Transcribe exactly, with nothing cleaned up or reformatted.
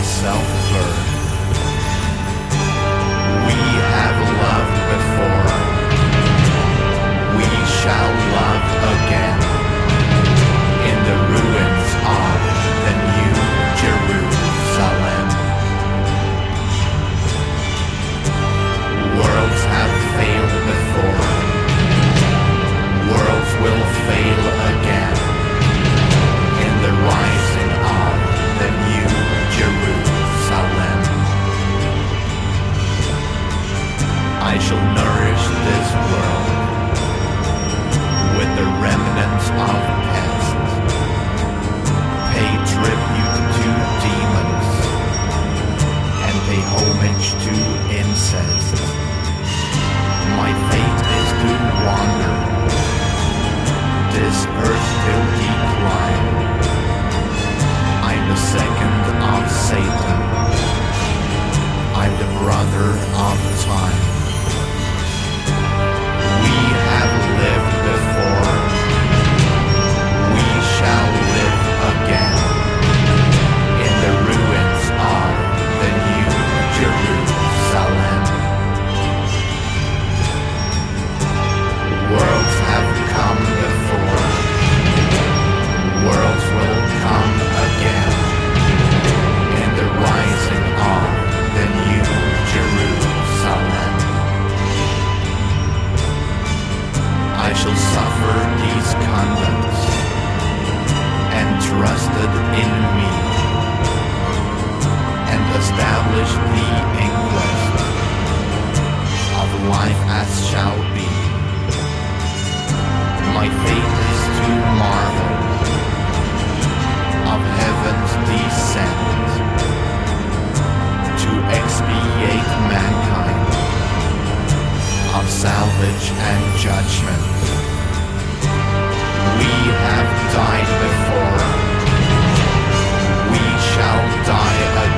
myself burn. We have loved before, we shall love again, in the ruins of the New Jerusalem. Worlds have failed before, worlds will fail again, in the rising of the New Jerusalem. I shall nourish this world with the remnants of pests, pay tribute to demons, and pay homage to incest. My fate is to wander this earth till decline. I'm the second of Satan, I'm the brother of time. We have lived before, we shall live again, in the ruins of the New Jerusalem. Worlds have come before, worlds will come again, in the rising of the New Jerusalem. I shall suffer these conducts, entrusted in me, and establish the inquest of life as shall be. My fate is to marvel of heaven's descent, to expiate mankind of salvage and judgment. We have died before, we shall die again.